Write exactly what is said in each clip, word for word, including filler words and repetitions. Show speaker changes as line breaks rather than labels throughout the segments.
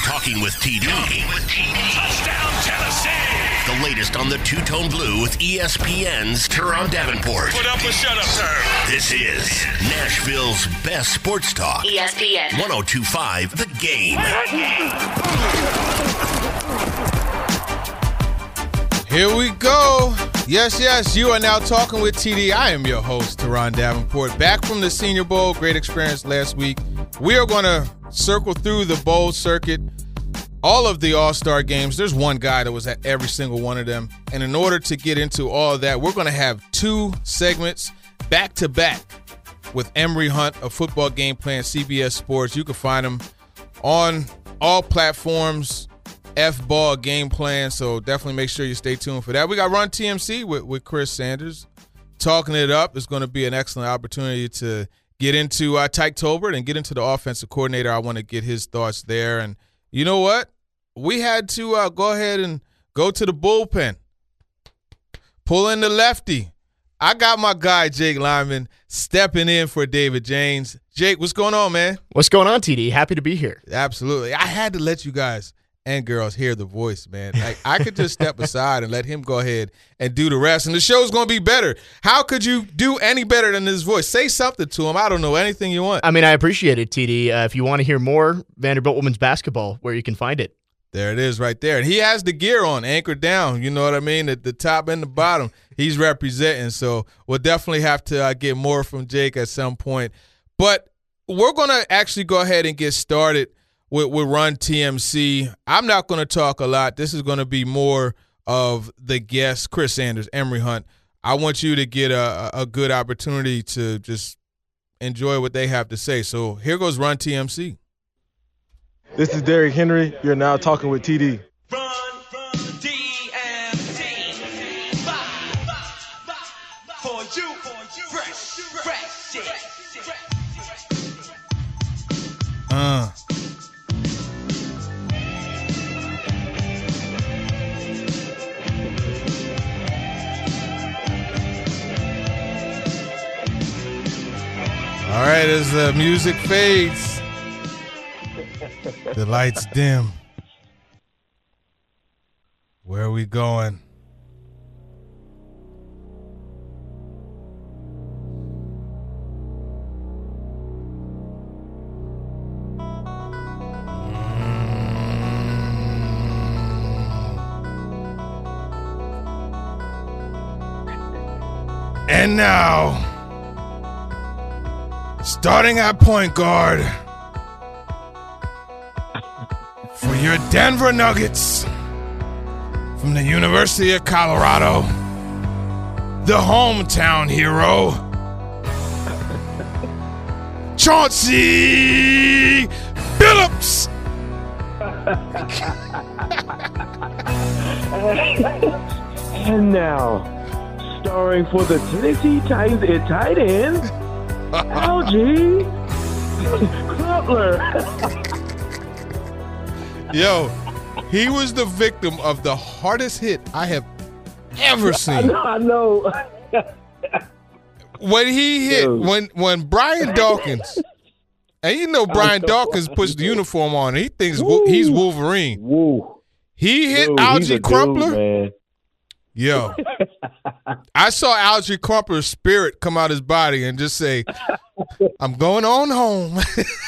Talking with T D. Talking with T D. Touchdown, Tennessee. The latest on the Two-Tone Blue with E S P N's Teron Davenport.
Put up or shut up, sir.
This is Nashville's best sports talk.
E S P N.
one oh two point five The Game.
Here we go. Yes, yes, you are now talking with T D. I am your host, Teron Davenport. Back from the Senior Bowl. Great experience last week. We are going to circle through the bowl circuit, all of the All-Star games. There's one guy that was at every single one of them. And in order to get into all of that, we're going to have two segments back-to-back with Emory Hunt of Football Game Plan, C B S Sports. You can find him on all platforms, F-Ball Game Plan, so definitely make sure you stay tuned for that. We got Run T M C with, with Chris Sanders. Talking it up is going to be an excellent opportunity to get into uh, Tyke Tolbert and get into the offensive coordinator. I want to get his thoughts there. And you know what? We had to uh, go ahead and go to the bullpen. Pull in the lefty. I got my guy, Jake Lyman, stepping in for David James. Jake, what's going on, man?
What's going on, T D? Happy to be here.
Absolutely. I had to let you guys and girls hear the voice, man. Like, I could just step aside and let him go ahead and do the rest, and the show's going to be better. How could you do any better than this voice? Say something to him. I don't know, anything you want.
I mean, I appreciate it, T D. Uh, if you want to hear more Vanderbilt women's basketball, where you can find it.
There it is right there. And he has the gear on, anchored down, you know what I mean, at the top and the bottom. He's representing, so we'll definitely have to uh, get more from Jake at some point. But we're going to actually go ahead and get started with, with Run T M C. I'm not going to talk a lot. This is going to be more of the guest, Chris Sanders, Emory Hunt. I want you to get a, a good opportunity to just enjoy what they have to say. So here goes Run T M C.
This is Derrick Henry. You're now talking with T D.
Run, run, T M C. For you, for you, fresh, fresh shit.
Uh. All right, as the music fades, the lights dim. Where are we going? And now, starting at point guard for your Denver Nuggets from the University of Colorado, the hometown hero, Chauncey Billups.
And now, starring for the Tennessee Titans at tight end, Algie Crumpler.
Yo, he was the victim of the hardest hit I have ever seen.
I know. I know.
When he hit,
Dude.
when when Brian Dawkins, and you know Brian Dawkins puts the uniform on, and he thinks Woo. he's Wolverine.
Woo.
He hit
Dude,
Algie
he's a
Crumpler.
Dude, man.
Yo, I saw Algie Crumpler's spirit come out his body and just say, I'm going on home.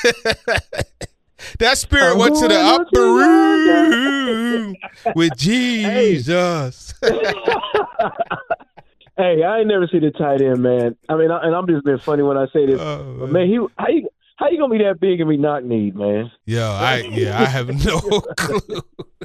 That spirit
I'm
went to the
going
upper
to
room with Jesus.
Hey, I ain't never seen a tight end, man. I mean, I, and I'm just being funny when I say this,
Oh,
but man, he how you how you gonna be that big and be knock kneed, man?
Yo, I yeah, I have no clue.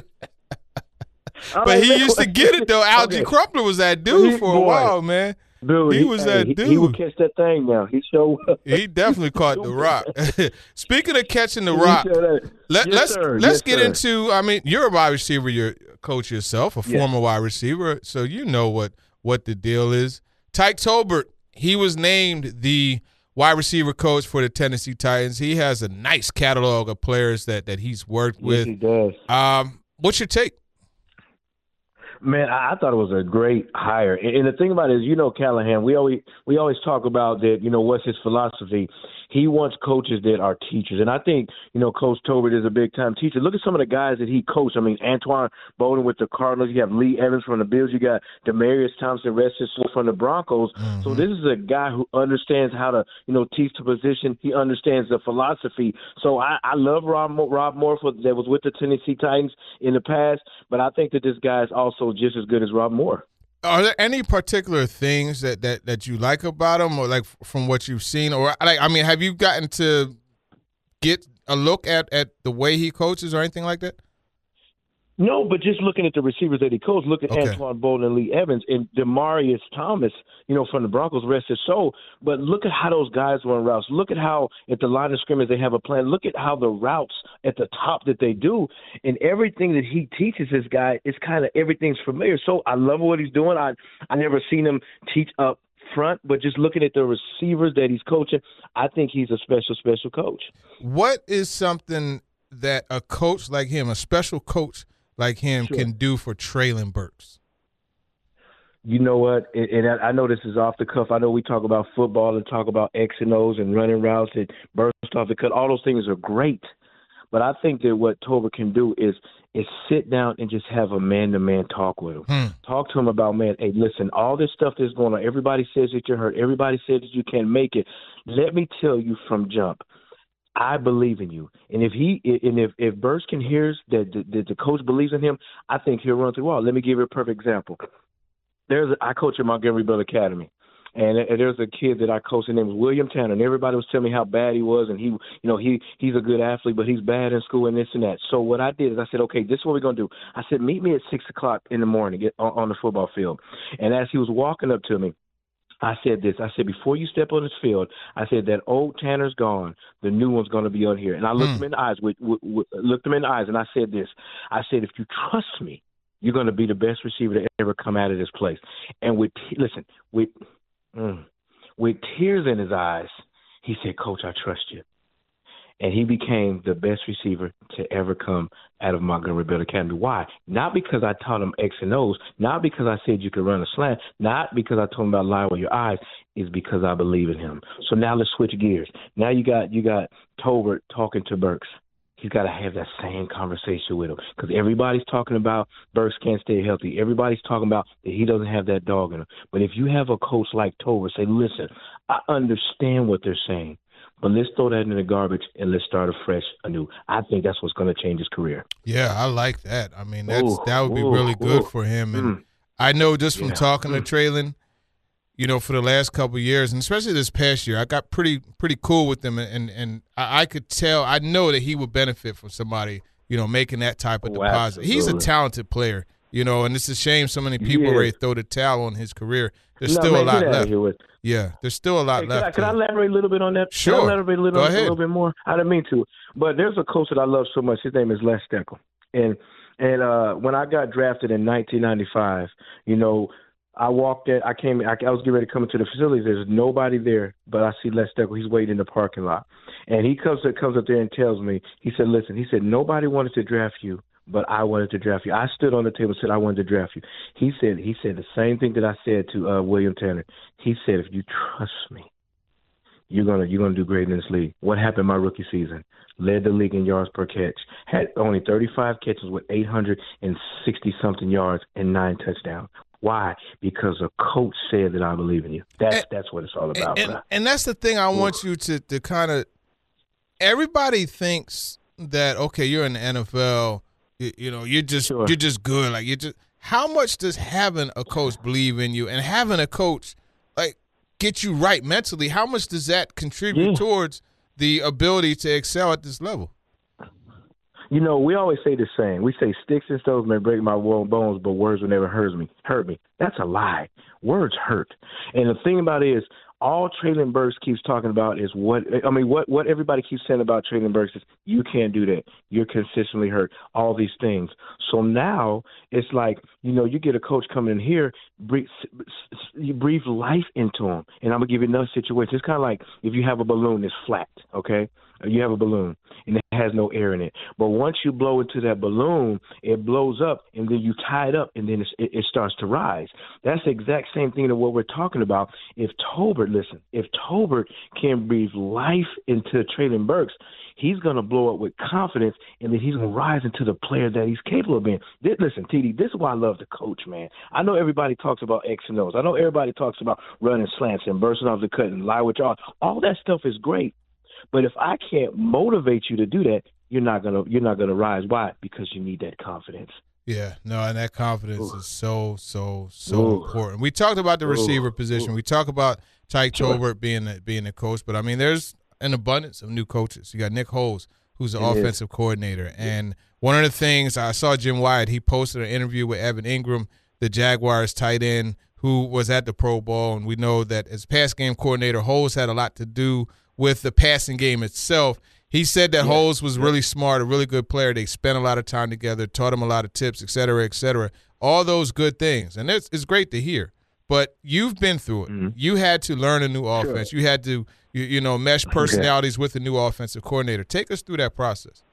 I
But
don't
he
know.
used to get it though. Algie
Okay.
Crumpler was that dude
He-
for a
boy.
while, man.
Dude,
He was that
he,
dude.
He would catch that thing now. He showed up.
He definitely caught the rock. Speaking of catching the
He
rock,
showed up.
let,
Yes,
let's
sir.
let's
Yes,
get
sir.
into. I mean, you're a wide receiver. You're a coach yourself, a
Yes.
former wide receiver, so you know what what the deal is. Tyke Tolbert, he was named the wide receiver coach for the Tennessee Titans. He has a nice catalog of players that that he's worked
Yes,
with.
he does.
Um, what's your take?
Man, I, I thought it was a great hire. And, and the thing about it is, you know, Callahan, we always we always talk about that, you know, what's his philosophy. He wants coaches that are teachers. And I think, you know, Coach Tolbert is a big-time teacher. Look at some of the guys that he coached. I mean, Antoine Bolden with the Cardinals. You have Lee Evans from the Bills. You got Demarius Thompson, rest his soul, from the Broncos. Mm-hmm. So this is a guy who understands how to, you know, teach the position. He understands the philosophy. So I, I love Rob, Rob Morford that was with the Tennessee Titans in the past, but I think that this guy is also just as good as Rob Moore.
Are there any particular things that, that, that you like about him, or like from what you've seen, or like I mean, have you gotten to get a look at, at the way he coaches or anything like that?
No, but just looking at the receivers that he coached, look at
okay.
Antoine Bolden and Lee Evans and Demarius Thomas, you know, from the Broncos, rest his soul. But look at how those guys run routes. Look at how at the line of scrimmage they have a plan. Look at how the routes at the top that they do. And everything that he teaches this guy is kind of everything's familiar. So I love what he's doing. I I never seen him teach up front, but just looking at the receivers that he's coaching, I think he's a special, special coach.
What is something that a coach like him, a special coach like him, sure. can do for Treylon Burks?
You know what? And I know this is off the cuff. I know we talk about football and talk about X and O's and running routes and burst off the cut. All those things are great. But I think that what Tolbert can do is is sit down and just have a man-to-man talk with him. Hmm. Talk to him about, man, hey, listen, all this stuff that's going on, everybody says that you're hurt. Everybody says that you can't make it. Let me tell you from jump, I believe in you. And if he and if, if Burks can hear that the, that the coach believes in him, I think he'll run through the wall. Let me give you a perfect example. There's a, I coach at Montgomery Bell Academy. And there's a kid that I coached, his name was William Tanner, and everybody was telling me how bad he was, and he, you know, he he's a good athlete, but he's bad in school and this and that. So what I did is I said, okay, this is what we're gonna do. I said, meet me at six o'clock in the morning get on, on the football field. And as he was walking up to me, I said this. I said, before you step on this field, I said that old Tanner's gone, the new one's gonna be on here. And I looked mm. him in the eyes, with, with, with, looked him in the eyes, and I said this. I said, if you trust me, you're gonna be the best receiver to ever come out of this place. And with listen, with mm, With tears in his eyes, he said, Coach, I trust you. And he became the best receiver to ever come out of Montgomery Bell Academy. Why? Not because I taught him X and O's, not because I said you could run a slant, not because I told him about lying with your eyes, is because I believe in him. So now let's switch gears. Now you got you got Tolbert talking to Burks. He's got to have that same conversation with him because everybody's talking about Burks can't stay healthy. Everybody's talking about that he doesn't have that dog in him. But if you have a coach like Tolbert, say, listen, I understand what they're saying, but let's throw that in the garbage and let's start afresh anew. I think that's what's going to change his career.
Yeah, I like that. I mean, that's
ooh,
that would be
ooh,
really good
ooh.
for him. And
mm.
I know just from
yeah.
talking
mm.
to Treylon, you know, for the last couple of years, and especially this past year, I got pretty pretty cool with him, and and I, I could tell, I know that he would benefit from somebody, you know, making that type of
oh,
deposit.
absolutely.
He's a talented player, you know, and it's a shame so many people
yeah.
already throw the towel on his career. There's
no,
still
man,
a lot left.
With...
Yeah, there's still a lot
hey,
left.
Can I, can I elaborate a little bit on that?
Sure.
Can I elaborate a little,
Go
a
ahead.
little bit more? I didn't mean to, but there's a coach that I love so much. His name is Les Steckel, and and uh, when I got drafted in nineteen ninety-five, you know. I walked in, I came, I, I was getting ready to come into the facility. There's nobody there, but I see Les Steckel. He's waiting in the parking lot. And he comes, comes up there and tells me, he said, listen, he said, nobody wanted to draft you, but I wanted to draft you. I stood on the table and said, I wanted to draft you. He said, he said the same thing that I said to uh, William Tanner. He said, if you trust me, you're gonna you're gonna do great in this league. What happened my rookie season? Led the league in yards per catch. Had only thirty-five catches with eight hundred sixty-something yards and nine touchdowns. Why? Because a coach said that I believe in you. That's and, that's what it's all about.
And, and, and that's the thing I want you to, to kind of – everybody thinks that, okay, you're in the N F L, you, you know, you're just sure. you're just good. Like you just – how much does having a coach believe in you and having a coach, like, get you right mentally? How much does that contribute yeah. towards the ability to excel at this level?
You know, we always say the same. We say sticks and stones may break my bones, but words will never hurt me. Hurt me. That's a lie. Words hurt. And the thing about it is, all Treylon Burks keeps talking about is what – I mean, what, what everybody keeps saying about Treylon Burks is you can't do that. You're consistently hurt, all these things. So now it's like, you know, you get a coach coming in here, breathe, you breathe life into him. And I'm going to give you another situation. It's kind of like if you have a balloon that's flat, okay? You have a balloon, and it has no air in it. But once you blow into that balloon, it blows up, and then you tie it up, and then it's, it, it starts to rise. That's the exact same thing to what we're talking about. If Tolbert, listen, if Tolbert can breathe life into Treylon Burks, he's going to blow up with confidence, and then he's going to rise into the player that he's capable of being. This, listen, T D, this is why I love the coach, man. I know everybody talks about X and O's. I know everybody talks about running slants and bursting off the cut and lie with y'all. All that stuff is great. But if I can't motivate you to do that, you're not gonna you're not gonna rise. Why? Because you need that confidence.
Yeah, no, and that confidence Ooh. is so so so
Ooh.
important. We talked about the receiver Ooh. position.
Ooh.
We talk about Tyke
Sure.
Tolbert being the, being the coach, but I mean, there's an abundance of new coaches. You got Nick Foles, who's the
it
offensive
is.
coordinator, and one of the things I saw Jim Wyatt, he posted an interview with Evan Ingram, the Jaguars tight end, who was at the Pro Bowl, and we know that as pass game coordinator, Foles had a lot to do with the passing game itself. He said that yeah. Foles was really smart, a really good player. They spent a lot of time together, taught him a lot of tips, et cetera, et cetera. All those good things. And it's, it's great to hear. But you've been through it. Mm-hmm. You had to learn a new offense. Sure. You had to, you, you know, mesh personalities okay. with a new offensive coordinator. Take us through that process.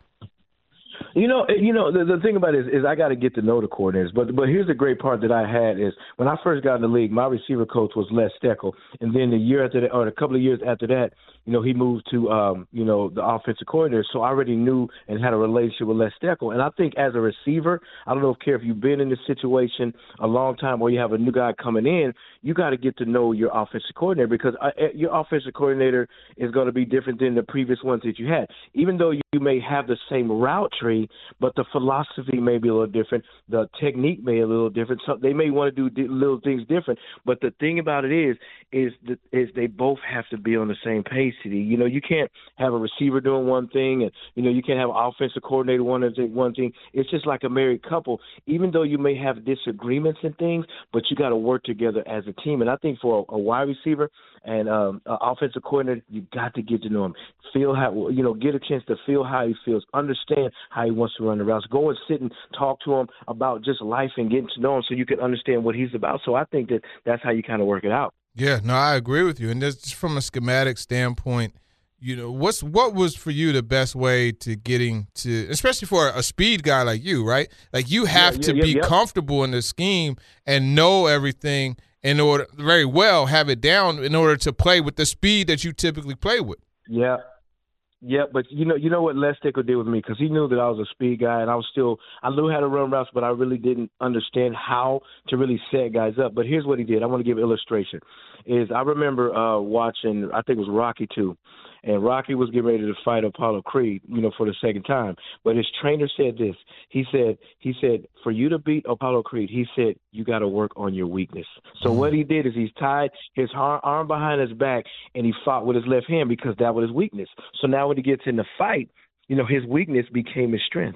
You know, you know the, the thing about it is, is I got to get to know the coordinators. But but here's the great part that I had is when I first got in the league, my receiver coach was Les Steckel, and then the year after that, or a couple of years after that, you know, he moved to um, you know the offensive coordinator. So I already knew and had a relationship with Les Steckel. And I think as a receiver, I don't know if care if you've been in this situation a long time or you have a new guy coming in, you got to get to know your offensive coordinator because I, your offensive coordinator is going to be different than the previous ones that you had. Even though you may have the same route tree, but the philosophy may be a little different. The technique may be a little different. So they may want to do di- little things different. But the thing about it is, is that is they both have to be on the same page. You know, you can't have a receiver doing one thing, and you know, you can't have an offensive coordinator one one thing. It's just like a married couple. Even though you may have disagreements and things, but you got to work together as a team. And I think for a, a wide receiver and um, an offensive coordinator, you got to get to know him, feel how you know, get a chance to feel how he feels, understand how he wants to run the routes, go and sit and talk to him about just life and getting to know him, so you can understand what he's about. So I think that that's how you kind of work it out.
Yeah, no, I agree with you. And just from a schematic standpoint, you know, what's what was for you the best way to getting to, especially for a speed guy like you, right? Like you have
yeah, yeah,
to
yeah,
be
yeah.
comfortable in the scheme and know everything in order, very well, have it down in order to play with the speed that you typically play with.
Yeah. Yeah, but you know, you know what Les Steckel did with me, because he knew that I was a speed guy, and I was still, I knew how to run routes, but I really didn't understand how to really set guys up. But here's what he did. I want to give an illustration. Is I remember uh, watching, I think it was Rocky two, and Rocky was getting ready to fight Apollo Creed, you know, for the second time. But his trainer said this. He said, he said, for you to beat Apollo Creed, he said, you got to work on your weakness. So mm-hmm. what he did is he's tied his arm behind his back, and he fought with his left hand because that was his weakness. So now when he gets in the fight, you know, his weakness became his strength.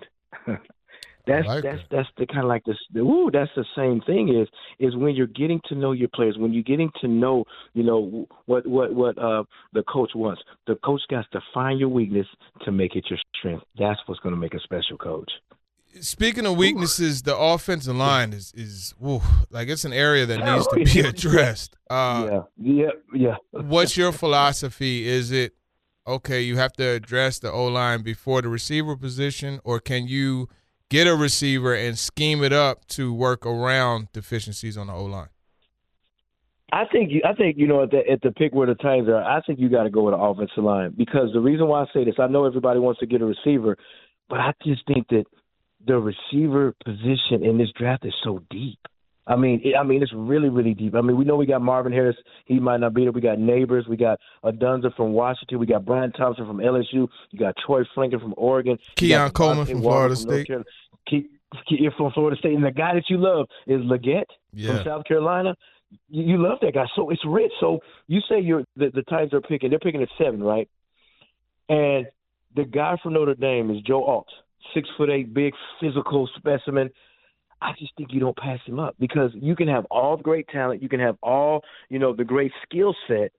That's like that's that. that's the kind of like this. Ooh, that's the same thing. Is is when you're getting to know your players, when you're getting to know, you know, what what what uh, the coach wants. The coach got to find your weakness to make it your strength. That's what's going to make a special coach.
Speaking of weaknesses, the offensive line is is ooh, like it's an area that needs to be addressed. Uh,
yeah, yeah, yeah.
What's your philosophy? Is it okay? You have to address the O-line before the receiver position, or can you get a receiver and scheme it up to work around deficiencies on the O-line?
I think you, I think you know at the at the pick where the Titans are, I think you got to go with the offensive line, because the reason why I say this, I know everybody wants to get a receiver, but I just think that the receiver position in this draft is so deep. I mean, it, I mean, it's really, really deep. I mean, we know we got Marvin Harris. He might not be there. We got Neighbors. We got Adunza from Washington. We got Brian Thompson from L S U. You got Troy Franklin from Oregon.
Keon Coleman from Florida State.
Keep, keep from Florida State. And the guy that you love is Leggett
yeah.
from South Carolina. You, you love that guy. So it's rich. So you say you're the, the Titans are picking. They're picking at seven, right? And the guy from Notre Dame is Joe Alt, six foot eight, big physical specimen. I just think you don't pass him up, because you can have all the great talent, you can have all, you know, the great skill set,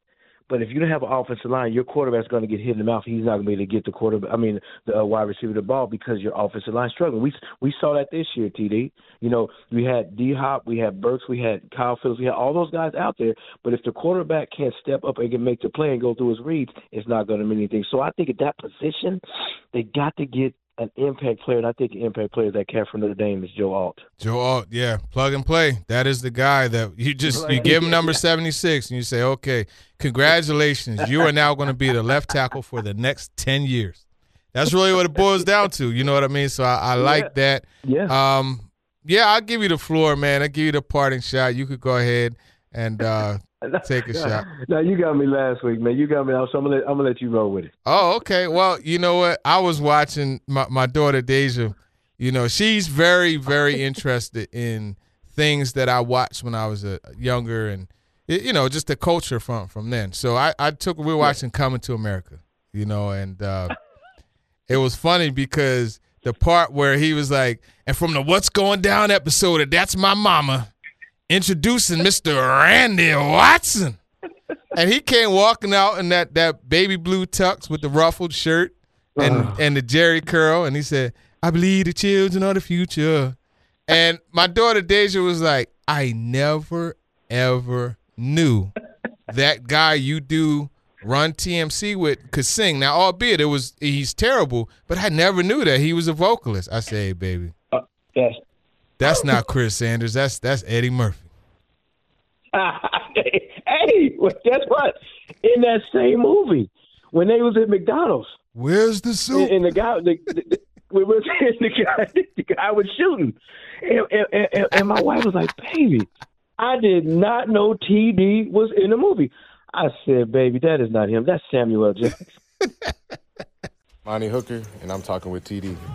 But if you don't have an offensive line, your quarterback's going to get hit in the mouth. He's not going to be able to get the quarterback. I mean, the uh, wide receiver the ball because your offensive line struggling. We we saw that this year, T D. You know, we had D Hop, we had Burks, we had Kyle Phillips, we had all those guys out there. But if the quarterback can't step up and can make the play and go through his reads, it's not going to mean anything. So I think at that position, they got to get an impact player, and I think an impact player that cat from Notre Dame is Joe Alt.
Joe Alt, yeah, plug and play. That is the guy that you just you give him number seventy-six, and you say, okay, congratulations, you are now going to be the left tackle for the next ten years. That's really what it boils down to. You know what I mean? So I, I like
yeah.
that.
Yeah.
Um, yeah, I'll give you the floor, man. I'll give you the parting shot. You could go ahead and uh, take a shot.
No, you got me last week, man. You got me. So I'm gonna let, I'm gonna let you roll with it.
Oh, okay. Well, you know what? I was watching my, my daughter Deja. You know, she's very, very interested in things that I watched when I was a younger, and you know, just the culture from from then. So I, I took we were watching Coming to America, you know, and uh, it was funny because the part where he was like, and from the What's Going Down episode of That's My Mama, introducing Mister Randy Watson. And he came walking out in that, that baby blue tux with the ruffled shirt and, uh. and the Jerry curl, and he said, I believe the children are the future. And my daughter Deja was like, I never, ever knew that guy you do Run T M C with could sing. Now, albeit it was he's terrible, but I never knew that he was a vocalist. I say, hey, baby,
uh, yes.
That's not Chris Sanders. That's that's Eddie Murphy.
Hey, well, guess what? In that same movie, when they was at McDonald's,
where's the soup?
And, and the guy, the, the, the, we was the guy, the guy was shooting, and, and, and, and my wife was like, "Baby, I did not know T D was in the movie." I said, "Baby, that is not him. That's Samuel Jackson."
Monty Hooker, and I'm talking with T D.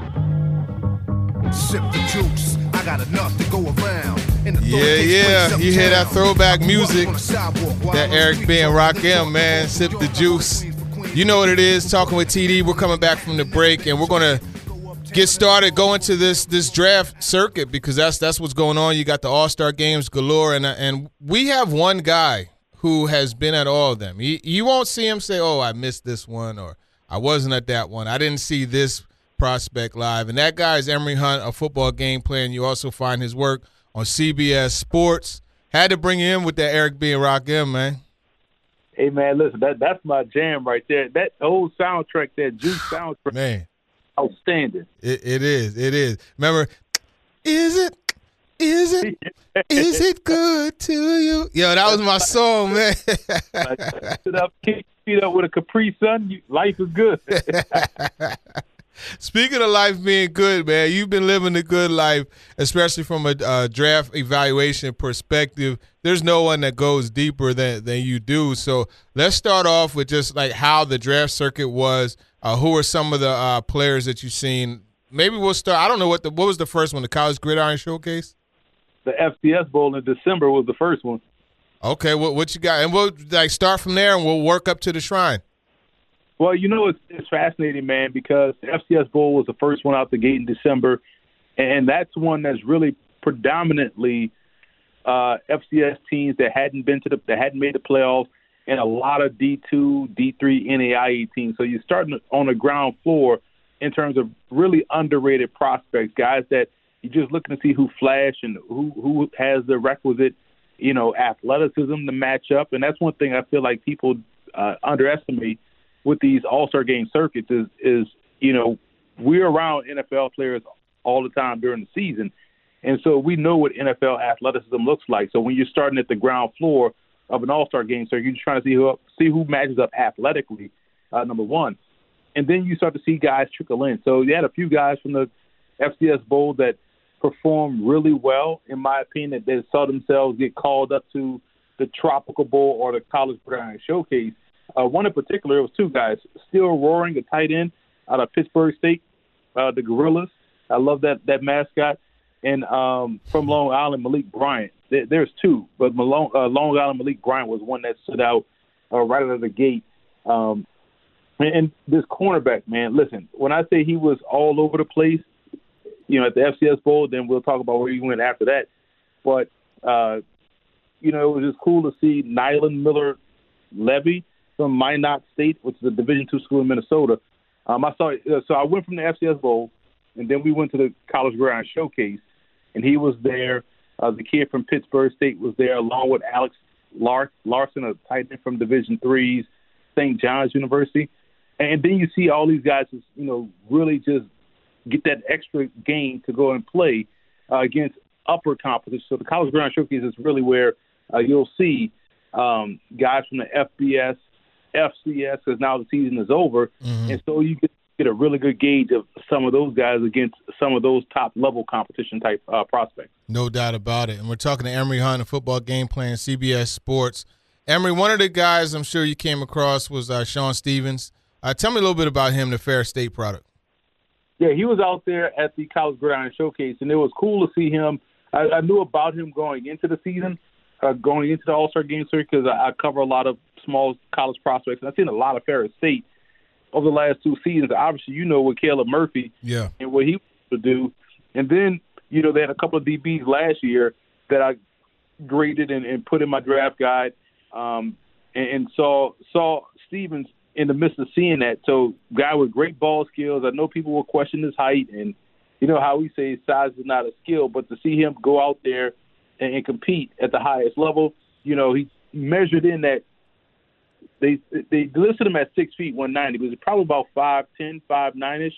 Sip the juice. I got enough to go around.
Yeah, yeah. You hear that throwback music, that Eric B. and Rakim, man. Sip the juice. You know what it is. Talking with T D. We're coming back from the break, and we're going to get started going to this this draft circuit because that's that's what's going on. You got the All-Star games galore, and and we have one guy who has been at all of them. You, you won't see him say, oh, I missed this one, or I wasn't at that one. I didn't see this prospect live. And that guy is Emory Hunt, a football game player, and you also find his work on C B S Sports. Had to bring you in with that Eric B. and Rakim, man.
Hey, man, listen, that that's my jam right there. That old soundtrack, that Juice soundtrack,
man,
outstanding.
It, it is, it is. Remember, is it, is it, is it good to you? Yo, that was my song, man.
Sit up, kick feet up with a Capri Sun. You, life is good.
Speaking of life being good, man, you've been living a good life, especially from a uh, draft evaluation perspective. There's no one that goes deeper than, than you do. So let's start off with just like how the draft circuit was. Uh, who are some of the uh, players that you've seen? Maybe we'll start. I don't know what the what was the first one, the College Gridiron Showcase?
The F C S Bowl in December was the first one.
Okay, what what you got? And we'll like start from there, and we'll work up to the Shrine.
Well, you know, it's, it's fascinating, man, because the F C S Bowl was the first one out the gate in December, and that's one that's really predominantly uh, F C S teams that hadn't been to the that hadn't made the playoffs, and a lot of D two, D three N A I A teams. So you're starting on the ground floor in terms of really underrated prospects, guys that you're just looking to see who flash and who who has the requisite, you know, athleticism to match up. And that's one thing I feel like people uh, underestimate with these all-star game circuits is, is, you know, we're around N F L players all the time during the season. And so we know what N F L athleticism looks like. So when you're starting at the ground floor of an all-star game circuit, you're just trying to see who, see who matches up athletically, uh, number one. And then you start to see guys trickle in. So you had a few guys from the F C S Bowl that performed really well, in my opinion, that they saw themselves get called up to the Tropical Bowl or the College Gridiron Showcase. Uh, one in particular, it was two guys, Still Roaring, a tight end out of Pittsburgh State, uh, the Gorillas. I love that that mascot. And um, from Long Island, Malik Bryant. There, there's two, but Malone, uh, Long Island Malik Bryant was one that stood out uh, right out of the gate. Um, and, and this cornerback, man, listen, when I say he was all over the place, you know, at the F C S Bowl, then we'll talk about where he went after that. But, uh, you know, it was just cool to see Nyland Miller Levy from Minot State, which is a Division two school in Minnesota. Um, I saw, uh, so I went from the F C S Bowl, and then we went to the College Gridiron Showcase, and he was there. Uh, the kid from Pittsburgh State was there, along with Alex Lar- Larson, a tight end from Division three's Saint John's University. And then you see all these guys, you know, really just get that extra game to go and play uh, against upper competition. So the College Gridiron Showcase is really where uh, you'll see um, guys from the F B S, F C S, because now the season is over. Mm-hmm. And so you get, get a really good gauge of some of those guys against some of those top-level competition-type uh, prospects.
No doubt about it. And we're talking to Emory Hunt, a football game plan, C B S Sports. Emory, one of the guys I'm sure you came across was uh, Sean Stevens. Uh, tell me a little bit about him, the Ferris State product.
Yeah, he was out there at the College Gridiron Showcase, and it was cool to see him. I, I knew about him going into the season, uh, going into the All-Star Game circuit, because I, I cover a lot of small college prospects, and I've seen a lot of Ferris State over the last two seasons. Obviously, you know what Caleb Murphy
yeah.
and what he was to do. And then, you know, they had a couple of D Bs last year that I graded and, and put in my draft guide, um, and, and saw saw Stevens in the midst of seeing that. So, guy with great ball skills. I know people will question his height, and you know how we say size is not a skill, but to see him go out there and, and compete at the highest level, you know, he measured in that they they listed him at six feet one ninety, but he was probably about five ten, five nine-ish.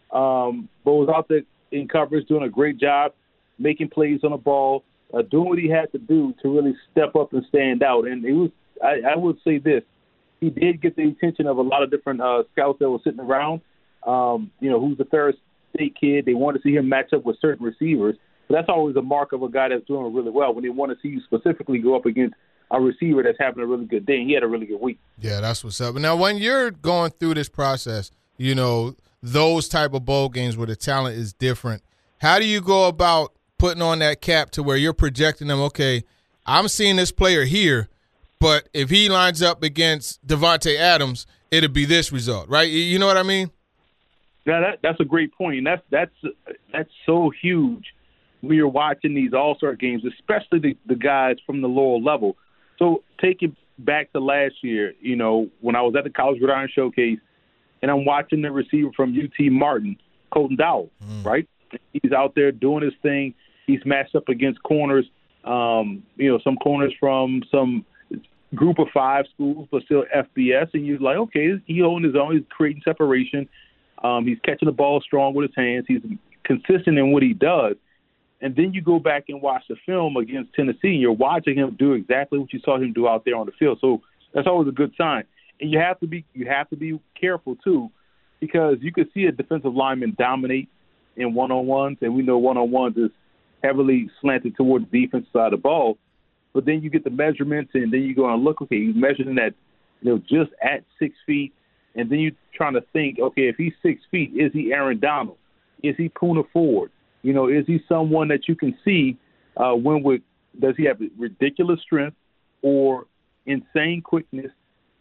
Um, but was out there in coverage, doing a great job, making plays on the ball, uh, doing what he had to do to really step up and stand out. And it was, I, I would say this, he did get the attention of a lot of different uh, scouts that were sitting around. Um, you know, who's the Ferris State kid? They want to see him match up with certain receivers. But that's always a mark of a guy that's doing really well, when they want to see you specifically go up against a receiver that's having a really good day. And he had a really good week.
Yeah, that's what's up. Now, when you're going through this process, you know, those type of bowl games where the talent is different, how do you go about putting on that cap to where you're projecting them, okay, I'm seeing this player here, but if he lines up against Devontae Adams, it'll be this result, right? You know what I mean?
Yeah, that, that's a great point. And that's that's that's so huge when you're watching these all-star games, especially the, the guys from the lower level. So take it back to last year, you know, when I was at the College Gridiron Showcase, and I'm watching the receiver from U T Martin, Colton Dowell, mm. right? He's out there doing his thing. He's matched up against corners, um, you know, some corners from some group of five schools, but still F B S. And you're like, okay, he holding his own. He's creating separation. Um, he's catching the ball strong with his hands. He's consistent in what he does. And then you go back and watch the film against Tennessee, and you're watching him do exactly what you saw him do out there on the field. So that's always a good sign. And you have to be you have to be careful too, because you could see a defensive lineman dominate in one-on-ones, and we know one-on-ones is heavily slanted towards the defense side of the ball. But then you get the measurements, and then you go and look, okay, he's measuring that, you know, just at six feet, and then you're trying to think, okay, if he's six feet, is he Aaron Donald? Is he Poona Ford? You know, is he someone that you can see uh, when with does he have ridiculous strength or insane quickness,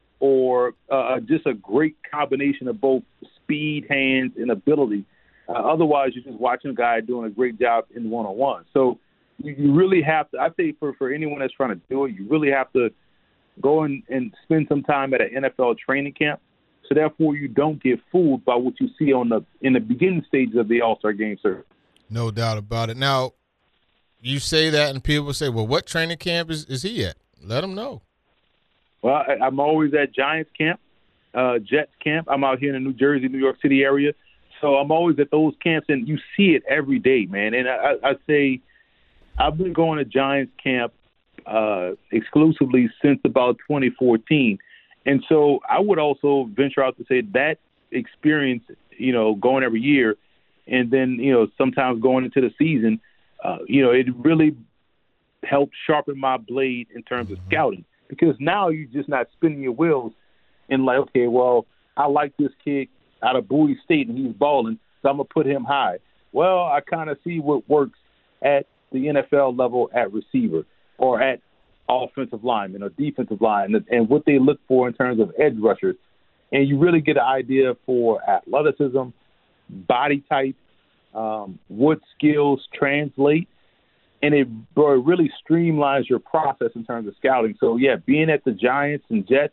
or uh, just a great combination of both speed, hands, and ability? Uh, otherwise, you're just watching a guy doing a great job in one-on-one. So you, you really have to, I think for, for anyone that's trying to do it, you really have to go and, and spend some time at an N F L training camp. So therefore, you don't get fooled by what you see on the in the beginning stages of the All-Star game, sir.
No doubt about it. Now, you say that, and people say, well, what training camp is, is he at? Let them know.
Well, I, I'm always at Giants camp, uh, Jets camp. I'm out here in the New Jersey, New York City area. So I'm always at those camps, and you see it every day, man. And I, I say I've been going to Giants camp uh, exclusively since about twenty fourteen. And so I would also venture out to say that experience, you know, going every year, and then, you know, sometimes going into the season, uh, you know, it really helped sharpen my blade in terms of scouting, because now you're just not spinning your wheels and like, okay, well, I like this kid out of Bowie State and he's balling, so I'm going to put him high. Well, I kind of see what works at the N F L level at receiver or at offensive lineman or defensive line, and, and what they look for in terms of edge rushers. And you really get an idea for athleticism, body type, um, what skills translate, and it, bro, it really streamlines your process in terms of scouting. So, yeah, being at the Giants and Jets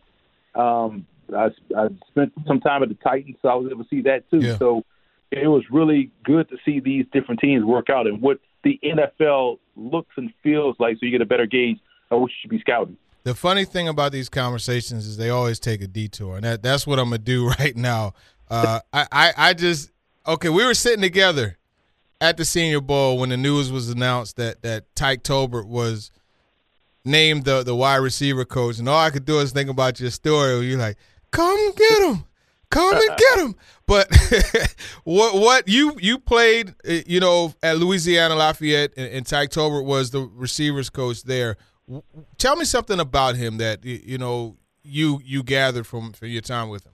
Um, I, I spent some time at the Titans, so I was able to see that too.
Yeah.
So it was really good to see these different teams work out and what the N F L looks and feels like, so you get a better gauge of what you should be scouting.
The funny thing about these conversations is they always take a detour, and that, that's what I'm going to do right now. Uh, I, I, I just – okay, we were sitting together at the Senior Bowl when the news was announced that, that Tyke Tolbert was named the, the wide receiver coach, and all I could do is think about your story where you're like, come get him. Come and get him. But what what you you played, you know, at Louisiana Lafayette, and, and Tyke Tolbert was the receivers coach there. Tell me something about him that you know you you gathered from, from your time with him.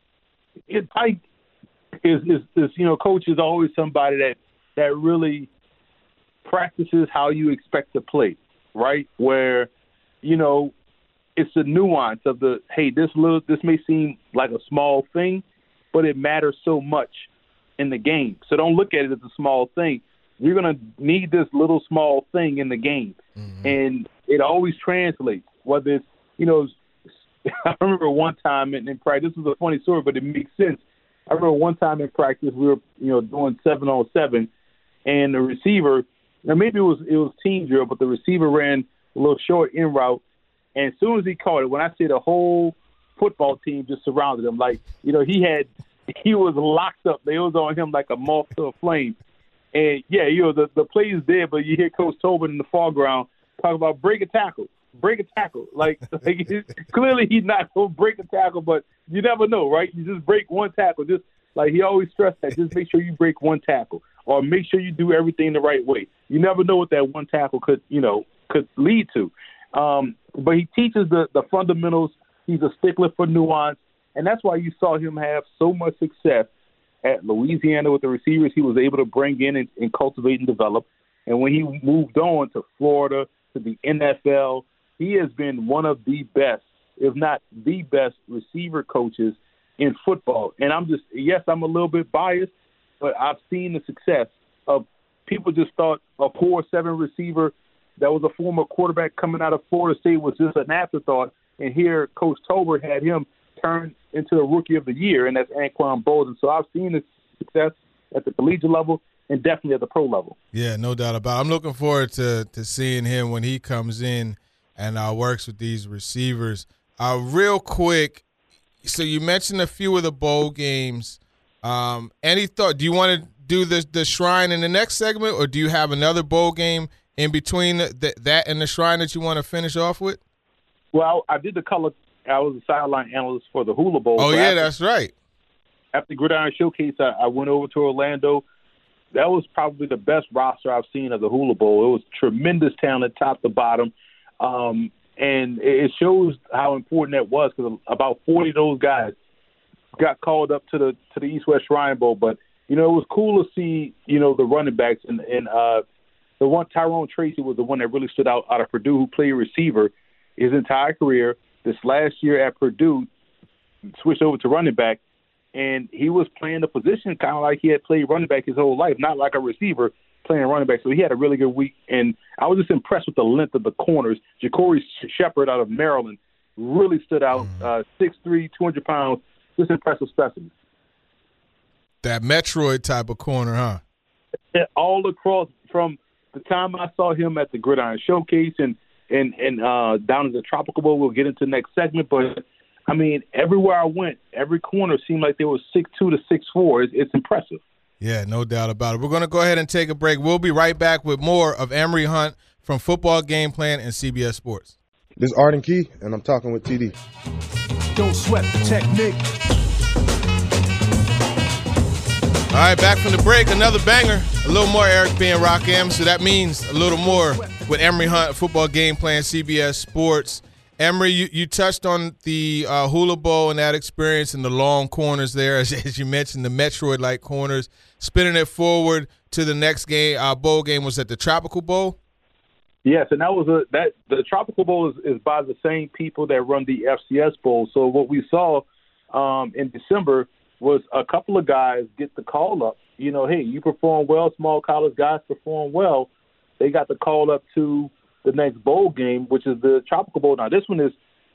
It, Tyke is, is is you know, coach is always somebody that that really practices how you expect to play, right? Where you know. It's the nuance of the, hey, this little, this may seem like a small thing, but it matters so much in the game. So don't look at it as a small thing. You're going to need this little small thing in the game. Mm-hmm. And it always translates, whether it's, you know, I remember one time in, in practice, this is a funny story, but it makes sense. I remember one time in practice, we were, you know, doing seven on seven, and the receiver, now maybe it was, it was team drill, but the receiver ran a little short in route. And as soon as he caught it, when I say the whole football team just surrounded him, like, you know, he had, he was locked up. They was on him like a moth to a flame. And, yeah, you know, the, the play is there, but you hear Coach Tolbert in the foreground talk about break a tackle, break a tackle. Like, like clearly he's not going to break a tackle, but you never know, right? You just break one tackle. Just like he always stressed that, just make sure you break one tackle or make sure you do everything the right way. You never know what that one tackle could, you know, could lead to. Um, but he teaches the, the fundamentals. He's a stickler for nuance, and that's why you saw him have so much success at Louisiana with the receivers he was able to bring in and, and cultivate and develop. And when he moved on to Florida, to the N F L, he has been one of the best, if not the best, receiver coaches in football. And I'm just, yes, I'm a little bit biased, but I've seen the success of people just thought a four seven receiver that was a former quarterback coming out of Florida State was just an afterthought. And here Coach Tolbert had him turn into the Rookie of the Year, and that's Anquan Boldin. So I've seen his success at the collegiate level and definitely at the pro level.
Yeah, no doubt about it. I'm looking forward to, to seeing him when he comes in and uh, works with these receivers. Uh, real quick, so you mentioned a few of the bowl games. Um, any thought, do you want to do the, the Shrine in the next segment, or do you have another bowl game in between the, that and the Shrine that you want to finish off with?
Well, I did the color. I was a sideline analyst for the Hula Bowl.
Oh,
so
yeah,
after,
that's right.
After the Gridiron Showcase, I, I went over to Orlando. That was probably the best roster I've seen of the Hula Bowl. It was tremendous talent, top to bottom. Um, and it shows how important that was, because about forty of those guys got called up to the to the East-West Shrine Bowl. But, you know, it was cool to see, you know, the running backs. And, and uh, the one, Tyrone Tracy was the one that really stood out out of Purdue, who played receiver his entire career. This last year at Purdue, switched over to running back, and he was playing the position kind of like he had played running back his whole life, not like a receiver playing running back. So he had a really good week, and I was just impressed with the length of the corners. Ja'Cory Shepard out of Maryland really stood out, uh, six three, two hundred pounds, just impressive specimen.
That Metroid type of corner, huh?
All across, from the time I saw him at the Gridiron Showcase and and and uh, down at the Tropical Bowl. We'll get into the next segment, but I mean, everywhere I went, every corner seemed like they were six two to six four. It's, it's impressive.
Yeah, no doubt about it. We're going to go ahead and take a break. We'll be right back with more of Emory Hunt from Football Game Plan and C B S Sports.
This is Arden Key, and I'm talking with T D.
Don't sweat the technique.
All right, back from the break, another banger. A little more Eric B. and Rakim, so that means a little more with Emory Hunt, Football Game Plan, C B S Sports. Emory, you, you touched on the uh, Hula Bowl and that experience and the long corners there, as, as you mentioned, the Metroid-like corners. Spinning it forward to the next game, uh, bowl game was at the Tropical Bowl?
Yes, and that was a that the Tropical Bowl is, is by the same people that run the F C S Bowl. So what we saw um, in December was a couple of guys get the call up. You know, hey, you perform well, small college guys perform well. They got the call up to the next bowl game, which is the Tropical Bowl. Now, this one is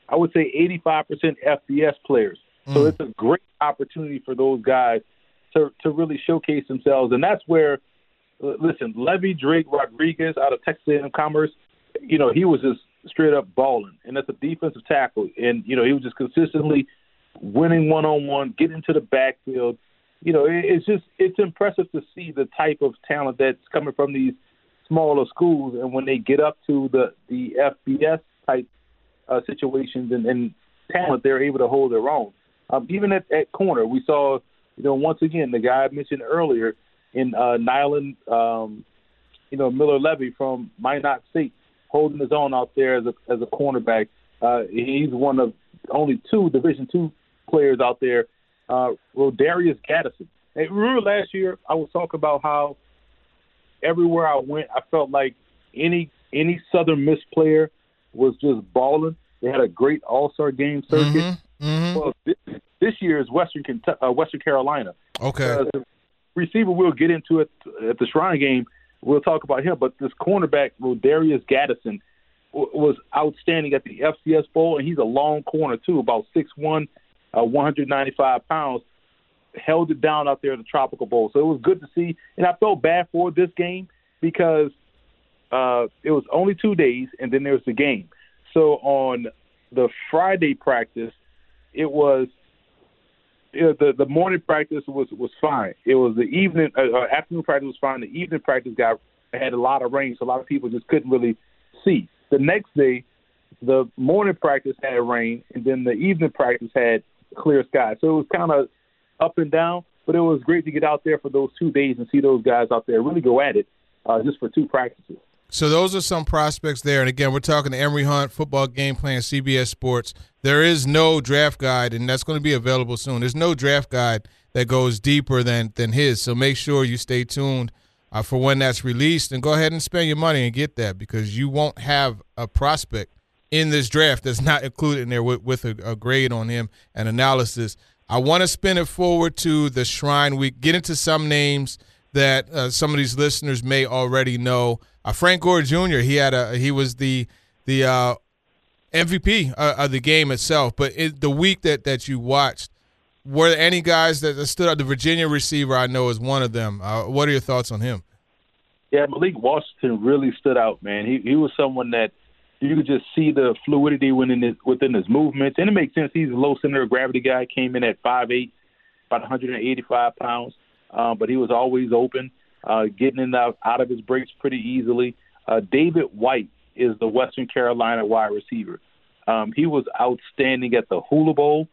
I would say eighty-five percent F B S players. So mm. it's a great opportunity for those guys to to really showcase themselves. And that's where, listen, Levy Drake Rodriguez out of Texas A and M Commerce, you know, he was just straight up balling. And that's a defensive tackle. And, you know, he was just consistently winning one-on-one, getting to the backfield. You know, it, it's just it's impressive to see the type of talent that's coming from these smaller schools. And when they get up to the, the F B S type uh, situations and, and talent, they're able to hold their own. Um, even at, at corner, we saw, you know, once again, the guy I mentioned earlier in uh, Nyland, um, you know, Miller-Levy from Minot State, holding his own out there as a as a cornerback. Uh, he's one of only two Division two players out there. Uh, Rodarius Gaddison. Hey, remember last year I was talking about how everywhere I went, I felt like any any Southern Miss player was just balling. They had a great All-Star game circuit.
Mm-hmm. Mm-hmm.
Well, this, this year is Western uh, Western Carolina.
Okay.
Uh, the receiver we'll get into it at the Shrine game. We'll talk about him, but this cornerback, Rodarius Gaddison, w- was outstanding at the F C S Bowl, and he's a long corner too, about six one, uh, one hundred ninety-five pounds. Held it down out there in the Tropical Bowl, so it was good to see. And I felt bad for this game because uh, it was only two days, and then there was the game. So on the Friday practice, it was you know, the the morning practice was, was fine. It was the evening uh, afternoon practice was fine. The evening practice got had a lot of rain, so a lot of people just couldn't really see. The next day, the morning practice had rain, and then the evening practice had clear sky. So it was kind of up and down, but it was great to get out there for those two days and see those guys out there really go at it uh, just for two practices.
So those are some prospects there. And, again, we're talking to Emory Hunt, Football Game Plan, C B S Sports. There is no draft guide, and that's going to be available soon. There's no draft guide that goes deeper than, than his. So make sure you stay tuned uh, for when that's released, and go ahead and spend your money and get that, because you won't have a prospect in this draft that's not included in there with, with a, a grade on him and analysis. I want to spin it forward to the Shrine Week, get into some names that uh, some of these listeners may already know. Uh, Frank Gore Junior, he had a he was the the uh, M V P uh, of the game itself. But it, the week that, that you watched, were there any guys that, that stood out? The Virginia receiver I know is one of them. Uh, what are your thoughts on him?
Yeah, Malik Washington really stood out, man. He he was someone that you could just see the fluidity within his, within his movements. And it makes sense. He's a low center of gravity guy, came in at five eight, about one hundred eighty-five pounds. Um, but he was always open, uh, getting in and out, out of his breaks pretty easily. Uh, David White is the Western Carolina wide receiver. Um, he was outstanding at the Hula Bowl.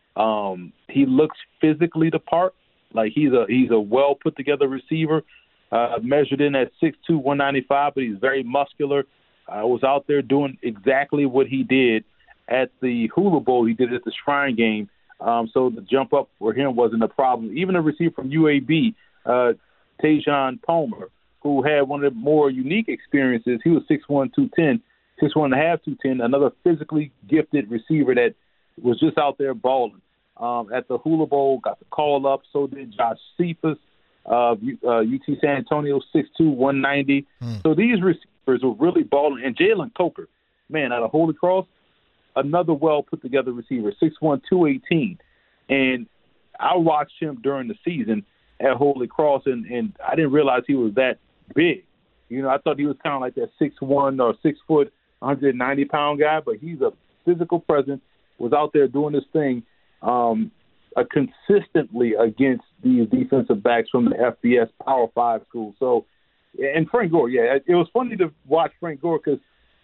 Um, he looks physically the part. Like he's a he's a well put together receiver. Uh, measured in at six two, one ninety-five, but he's very muscular. I uh, was out there doing exactly what he did at the Hula Bowl. He did it at the Shrine game. Um, so the jump up for him wasn't a problem. Even a receiver from U A B, uh, Tajon Palmer, who had one of the more unique experiences. He was six one, two ten, six one and a half, two ten, another physically gifted receiver that was just out there balling. Um, at the Hula Bowl, got the call up. So did Josh Cephas, uh, uh, U T San Antonio, six two, one ninety. Hmm. So these receivers were really balling. And Jalen Coker, man, out of Holy Cross, another well-put-together receiver, six one, two eighteen. And I watched him during the season at Holy Cross, and, and I didn't realize he was that big. You know, I thought he was kind of like that six one or six foot, one hundred ninety pound guy, but he's a physical presence, was out there doing this thing um, uh, consistently against these defensive backs from the F B S Power Five schools. So, and Frank Gore, yeah, it was funny to watch Frank Gore because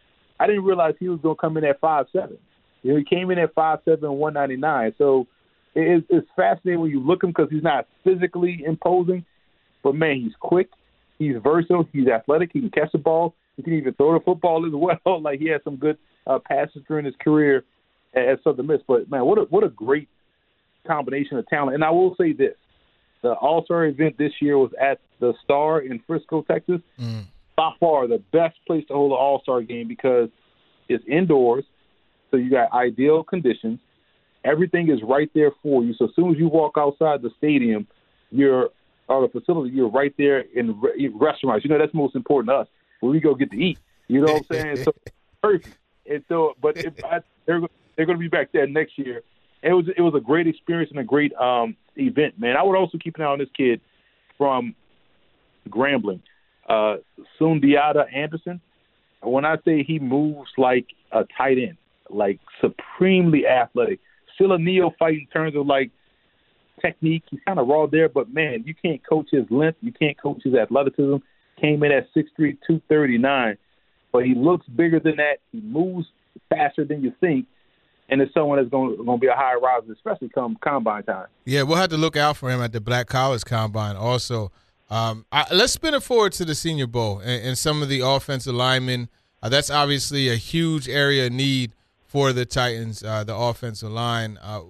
I didn't realize he was going to come in at five seven. You know, he came in at five seven, one ninety-nine. So it, it's fascinating when you look at him because he's not physically imposing, but, man, he's quick, he's versatile, he's athletic, he can catch the ball, he can even throw the football as well. Like, he had some good uh, passes during his career at, at Southern Miss. But, man, what a, what a great combination of talent. And I will say this, the All-Star event this year was at the Star in Frisco, Texas. Mm. By far the best place to hold an All-Star game because it's indoors, so you got ideal conditions. Everything is right there for you. So as soon as you walk outside the stadium, you're or the facility, you're right there in re- restaurants. You know, that's most important to us. When we go get to eat, you know what I'm saying? So perfect. And so, but if I, they're they're they're going to be back there next year. It was it was a great experience and a great um, event, man. I would also keep an eye on this kid from Grambling, uh, Sundiata Anderson. When I say he moves like a tight end, like supremely athletic, still a neophyte in terms of like technique. He's kind of raw there, but man, you can't coach his length. You can't coach his athleticism. Came in at six three, two thirty-nine, but he looks bigger than that. He moves faster than you think. And it's someone that's going, going to be a high riser, especially come combine time.
Yeah, we'll have to look out for him at the Black College Combine also. Um, I, let's spin it forward to the Senior Bowl and, and some of the offensive linemen. Uh, that's obviously a huge area of need for the Titans, uh, the offensive line. Uh,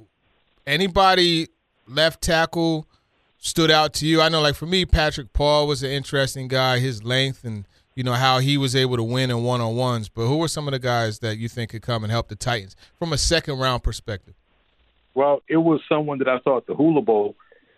anybody left tackle stood out to you? I know, like, for me, Patrick Paul was an interesting guy, his length and, you know, how he was able to win in one-on-ones. But who were some of the guys that you think could come and help the Titans from a second-round perspective?
Well, it was someone that I saw at the Hula Bowl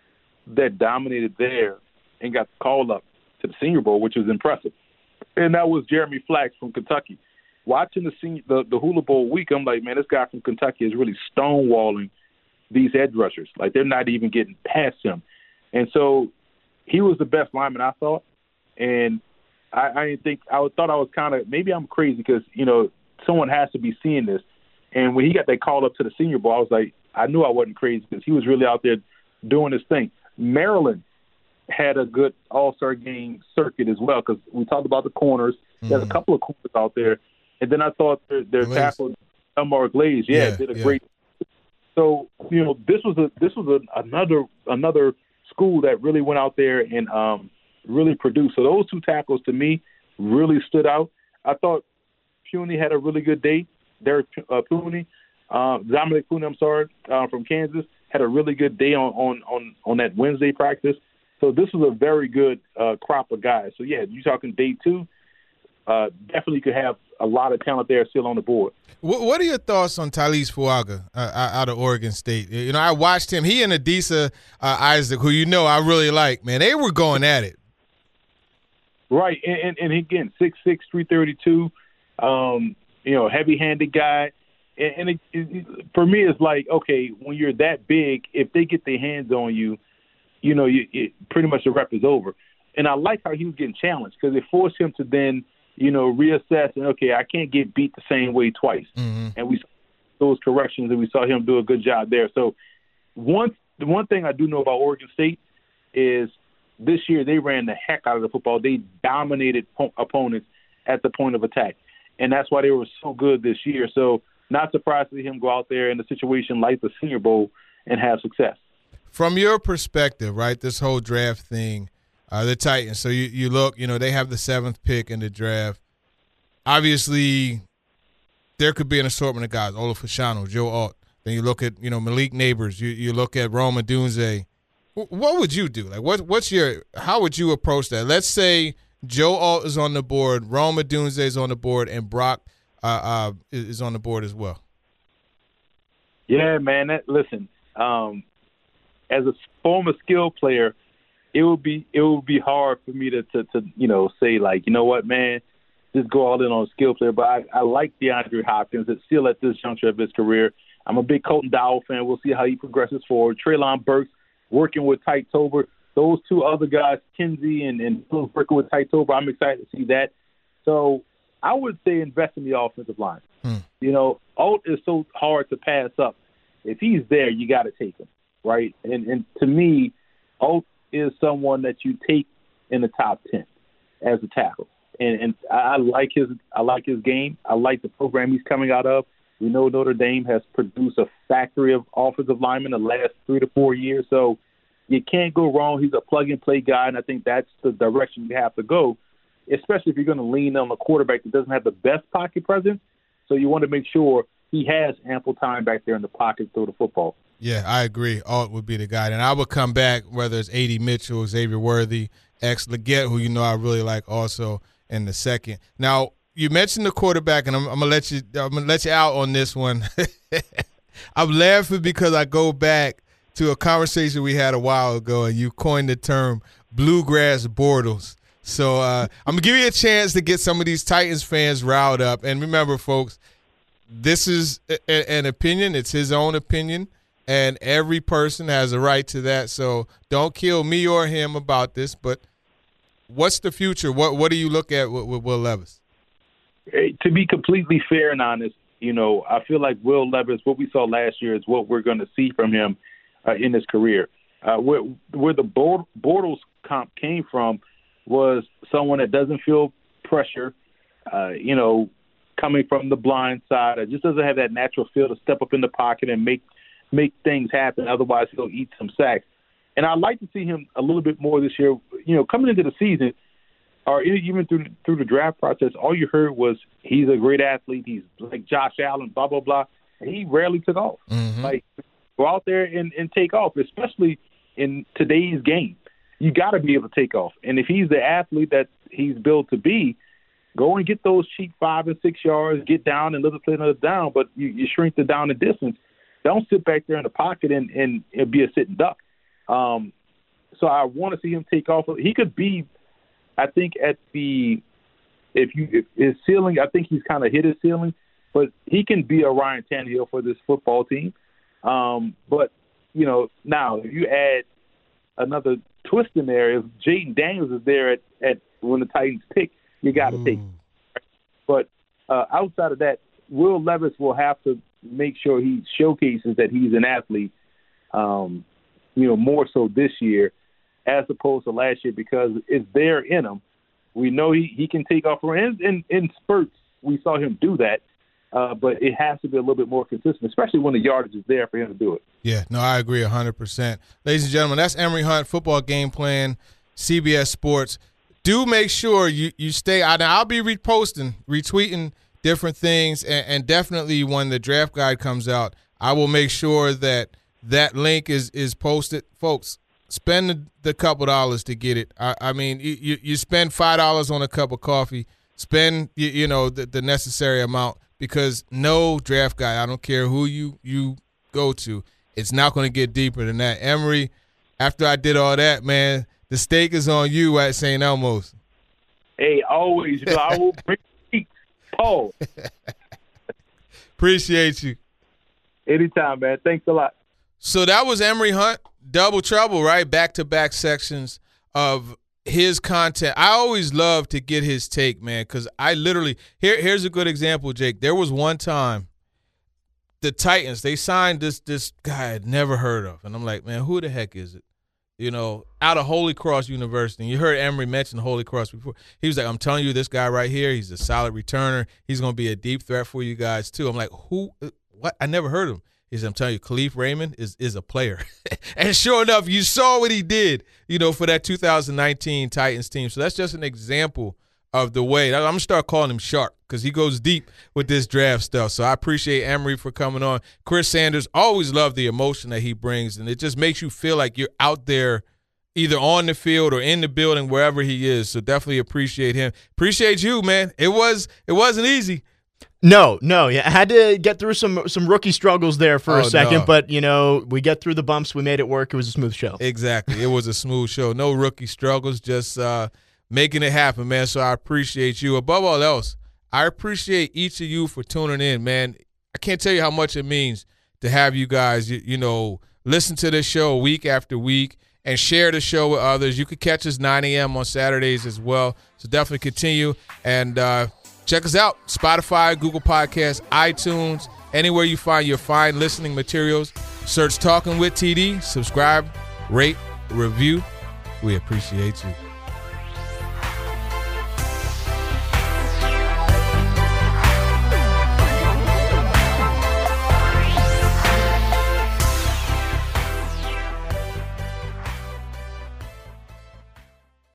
that dominated there and got the call up to the Senior Bowl, which was impressive. And that was Jeremy Flax from Kentucky. Watching the, senior, the the Hula Bowl week, I'm like, man, this guy from Kentucky is really stonewalling these edge rushers. Like, they're not even getting past him. And so he was the best lineman, I thought. And I, I didn't think – I thought I was kind of – maybe I'm crazy because, you know, someone has to be seeing this. And when he got that call up to the Senior Bowl, I was like, I knew I wasn't crazy because he was really out there doing his thing. Maryland had a good all-star game circuit as well because we talked about the corners. Mm-hmm. There's a couple of corners out there. And then I thought their, their tackle, Elmar Glaze, yeah, yeah, did a yeah. great – So, you know, this was a this was a, another another school that really went out there and um, really produced. So those two tackles, to me, really stood out. I thought Puni had a really good day. Derek uh, Puni, uh, Dominic Puni, I'm sorry, uh, from Kansas, had a really good day on, on, on, on that Wednesday practice. So this was a very good uh, crop of guys. So, yeah, you're talking day two, uh, definitely could have a lot of talent there still on the board.
What are your thoughts on Talise Fuaga uh, out of Oregon State? You know, I watched him. He and Adisa uh, Isaac, who you know I really like, man, they were going at it.
Right, and, and, and again, six six, three thirty-two, um, you know, heavy-handed guy. And, and it, it, for me, it's like, okay, when you're that big, if they get their hands on you, you know, you, it, pretty much the rep is over. And I like how he was getting challenged because it forced him to then, you know, reassess and, okay, I can't get beat the same way twice. Mm-hmm. And we saw those corrections, and we saw him do a good job there. So one, the one thing I do know about Oregon State is this year they ran the heck out of the football. They dominated po- opponents at the point of attack, and that's why they were so good this year. So not surprised to see him go out there in a situation like the Senior Bowl and have success.
From your perspective, right, this whole draft thing, Uh, the Titans. So you, you look, you know, they have the seventh pick in the draft. Obviously, there could be an assortment of guys, Ola Fashanu, Joe Alt. Then you look at, you know, Malik Neighbors. You you look at Rome Odunze. What would you do? Like, what what's your – how would you approach that? Let's say Joe Alt is on the board, Rome Odunze is on the board, and Brock uh, uh, is on the board as well.
Yeah, man. That, listen, um, as a former skill player, it would be it would be hard for me to, to, to, you know, say, like, you know what, man, just go all in on a skill player. But I, I like DeAndre Hopkins. It's still at this juncture of his career. I'm a big Colton Dowell fan. We'll see how he progresses forward. Treylon Burks working with Tyke Tober. Those two other guys, Kinsey and, and working with Tyke Tober, I'm excited to see that. So I would say invest in the offensive line. Hmm. You know, Alt is so hard to pass up. If he's there, you got to take him, right? And, and to me, Alt is someone that you take in the top ten as a tackle. And, and I like his I like his game. I like the program he's coming out of. We know Notre Dame has produced a factory of offensive linemen the last three to four years. So you can't go wrong. He's a plug-and-play guy, and I think that's the direction you have to go, especially if you're going to lean on a quarterback that doesn't have the best pocket presence. So you want to make sure he has ample time back there in the pocket to throw the football.
Yeah, I agree. Alt would be the guy. And I would come back, whether it's A D Mitchell, Xavier Worthy, X Leggett, who you know I really like also in the second. Now, you mentioned the quarterback, and I'm, I'm gonna let you I'm gonna let you out on this one. I'm laughing because I go back to a conversation we had a while ago, and you coined the term bluegrass Bortles. So uh, I'm gonna give you a chance to get some of these Titans fans riled up. And remember, folks, this is a, an opinion. It's his own opinion, and every person has a right to that. So don't kill me or him about this. But what's the future? What What do you look at with, with Will Levis?
Hey, to be completely fair and honest, you know, I feel like Will Levis, what we saw last year, is what we're going to see from him uh, in his career. Uh, where, where the Bortles comp came from was someone that doesn't feel pressure, uh, you know, coming from the blind side. It just doesn't have that natural feel to step up in the pocket and make make things happen. Otherwise, he'll eat some sacks. And I'd like to see him a little bit more this year. You know, coming into the season, or even through through the draft process, all you heard was he's a great athlete. He's like Josh Allen, blah, blah, blah. And he rarely took off.
Mm-hmm.
Like, go out there and, and take off, especially in today's game. You got to be able to take off. And if he's the athlete that he's built to be, go and get those cheap five and six yards, get down and little play another down, but you, you shrink the down the distance. Don't sit back there in the pocket and, and, and be a sitting duck. Um, so I want to see him take off. He could be, I think, at the if you if his ceiling. I think he's kind of hit his ceiling, but he can be a Ryan Tannehill for this football team. Um, but you know, now if you add another twist in there, if Jaden Daniels is there at, at when the Titans pick, you got to mm. take it. But uh, outside of that, Will Levis will have to make sure he showcases that he's an athlete, um, you know, more so this year as opposed to last year, because it's there in him. We know he, he can take off. In, in, in spurts, we saw him do that, uh, but it has to be a little bit more consistent, especially when the yardage is there for him to do it.
Yeah, no, I agree one hundred percent. Ladies and gentlemen, that's Emory Hunt, Football Game Plan, C B S Sports. Do make sure you, you stay out. Now, I'll be reposting, retweeting different things, and, and definitely when the draft guide comes out, I will make sure that that link is, is posted. Folks, spend the, the couple dollars to get it. I, I mean, you, you spend five dollars on a cup of coffee, spend you, you know the, the necessary amount, because no draft guide, I don't care who you, you go to, it's not going to get deeper than that. Emory, after I did all that, man, the steak is on you at Saint Elmo's.
Hey, always. You know, I will bring the Paul.
Appreciate you.
Anytime, man. Thanks a lot.
So that was Emory Hunt, Double Trouble, right? Back-to-back sections of his content. I always love to get his take, man, because I literally here, – here's a good example, Jake. There was one time the Titans, they signed this this guy I'd never heard of. And I'm like, man, who the heck is it? You know, out of Holy Cross University. And you heard Emory mention Holy Cross before. He was like, I'm telling you, this guy right here, he's a solid returner. He's going to be a deep threat for you guys, too. I'm like, who? What? I never heard of him. He said, I'm telling you, Khalif Raymond is, is a player. And sure enough, you saw what he did, you know, for that two thousand nineteen Titans team. So that's just an example of the way. I'm going to start calling him Shark because he goes deep with this draft stuff. So I appreciate Emory for coming on. Chris Sanders, always love the emotion that he brings, and it just makes you feel like you're out there either on the field or in the building, wherever he is. So definitely appreciate him. Appreciate you, man. It was it wasn't easy.
No, no. Yeah, I had to get through some some rookie struggles there for
oh,
a second,
no.
but, you know, we get through the bumps. We made it work. It was a smooth show.
Exactly. It was a smooth show. No rookie struggles, just uh, making it happen, man. So I appreciate you. Above all else, I appreciate each of you for tuning in, man. I can't tell you how much it means to have you guys, you, you know, listen to this show week after week and share the show with others. You can catch us nine a.m. on Saturdays as well. So definitely continue. And uh, check us out, Spotify, Google Podcasts, iTunes, anywhere you find your fine listening materials. Search Talking with T D. Subscribe, rate, review. We appreciate you.